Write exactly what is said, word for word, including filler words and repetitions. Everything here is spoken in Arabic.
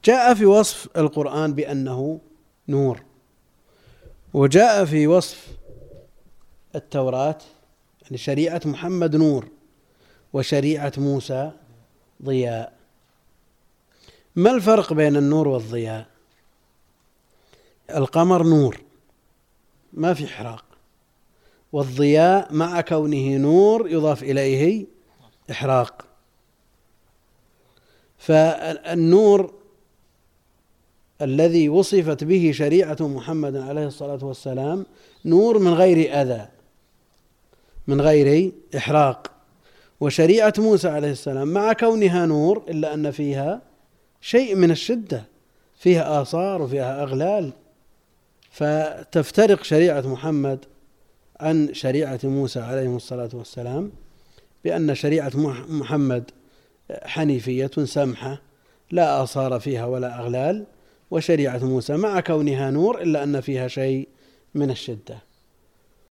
جاء في وصف القرآن بأنه نور، وجاء في وصف التوراة يعني شريعة محمد نور وشريعة موسى ضياء. ما الفرق بين النور والضياء؟ القمر نور ما في إحراق، والضياء مع كونه نور يضاف إليه إحراق. فالنور الذي وصفت به شريعة محمد عليه الصلاة والسلام نور من غير أذى من غير إحراق، وشريعة موسى عليه السلام مع كونها نور إلا أن فيها شيء من الشدة، فيها آثار وفيها أغلال. فتفترق شريعة محمد عن شريعة موسى عليه الصلاة والسلام بأن شريعة محمد حنيفية سمحة لا آثار فيها ولا أغلال، وشريعة موسى مع كونها نور إلا أن فيها شيء من الشدة.